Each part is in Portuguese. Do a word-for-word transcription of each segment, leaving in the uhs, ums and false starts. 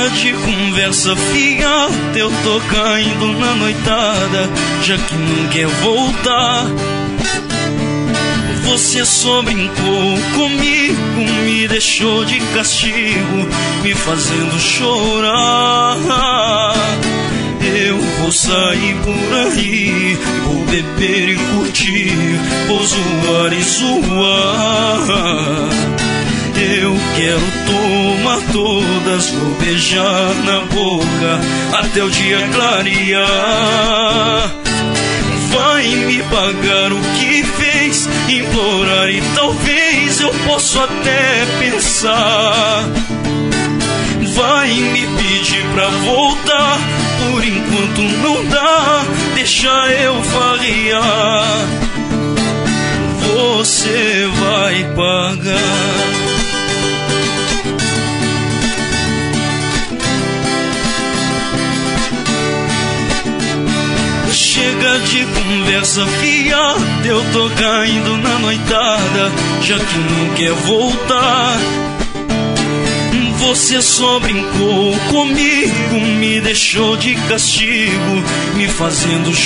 Chega de conversa fiada, eu tô caindo na noitada, já que não quer voltar. Você só brincou comigo, me deixou de castigo, me fazendo chorar. Eu vou sair por aí, vou beber e curtir, vou zoar e zoar. Eu quero tomar todas, vou beijar na boca até o dia clarear. Vai me pagar o que fez, implorar e talvez eu possa até pensar. Vai me pedir pra voltar, por enquanto não dá, deixa eu farrear. Você vai pagar. Chega de conversa fiada, eu tô caindo na noitada, já que não quer voltar. Você só brincou comigo, me deixou de castigo, me fazendo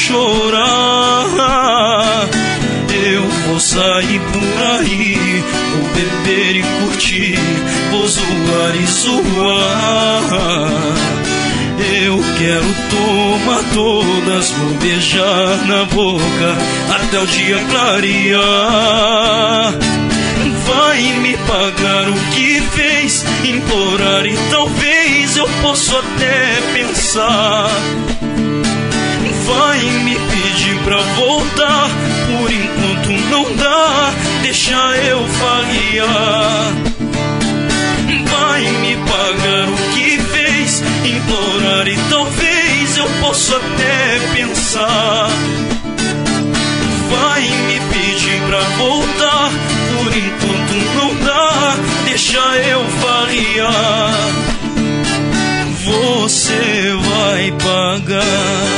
chorar. Eu vou sair por aí, vou beber e curtir, vou zoar e zoar. Eu quero tomar todas, vou beijar na boca até o dia clarear. Vai me pagar o que fez, implorar e talvez eu possa até pensar. Vai me pedir pra voltar, por enquanto não dá, deixa eu farrear. Vai me pagar o que fez, implorar e talvez eu possa até pensar. Vai me pedir pra voltar, por enquanto não dá, deixa eu farrear. Você vai pagar.